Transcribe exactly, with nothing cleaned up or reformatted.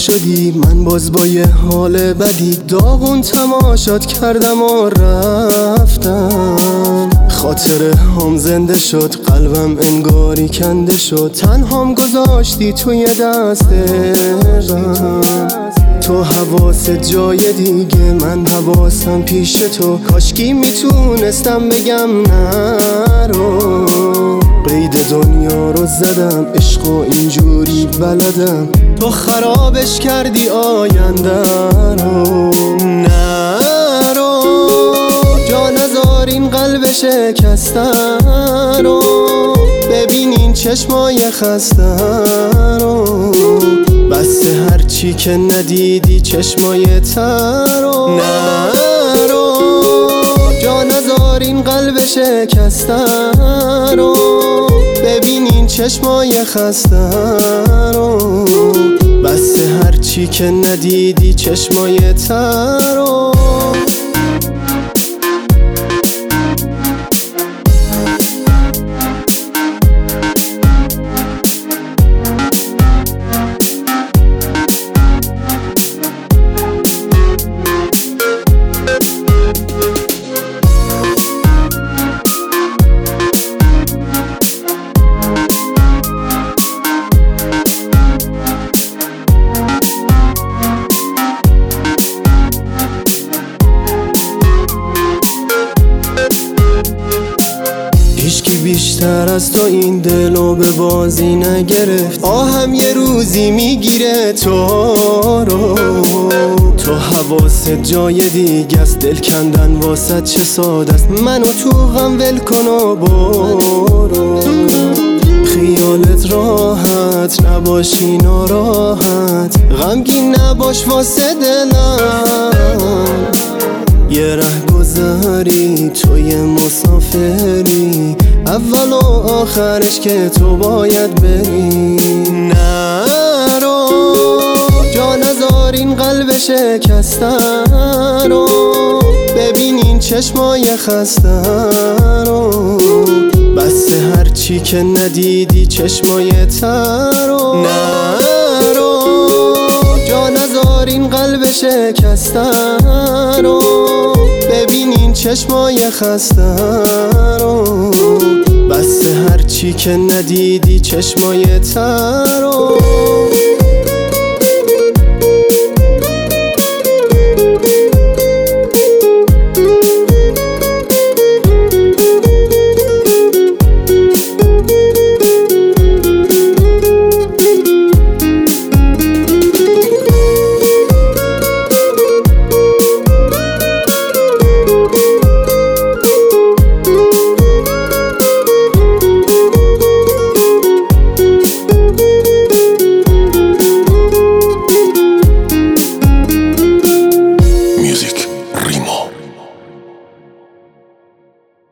شدی، من باز با یه حال بدی داغون تماشات کردم و رفتم. خاطره هم زنده شد، قلبم انگاری کنده شد، تنهام گذاشتی توی دست غم. تو حواست جای دیگه، من حواسم پیش تو، کاشکی میتونستم بگم نرو. قید دنیا رو زدم، عشق و اینجوری بلدم، تو خرابش کردی آینده رو. نرو جا نذار این قلب شکسته رو، ببین این چشمای خسته رو. بس هرچی که ندیدی چشمای تر رو. نرو جا نذار این قلب شکسته رو، ببین این چشمای خسته رو. بس هرچی که ندیدی چشمای تر رو. هیچکی بیشتر از تو این دلو به بازی نگرفت، آهم یه روزی میگیره تو رو. تو حواست جای دیگه است، دل کندن واسه چه ساده است، منو تو غم ول کن و برو. خیالت راحت نباشی ناراحت، غمگین نباش واسه دلم. یه ره گذاری توی مسافری، اول و آخرش که تو باید بری. نرو جا نذار این قلب شکسته رو، ببین این چشمای خسته رو. بس هرچی که ندیدی چشمای تر رو. نرو جا نذار این قلب شکسته رو، ببین این چشمای خسته رو. بس هرچی که ندیدی چشمای تر رو.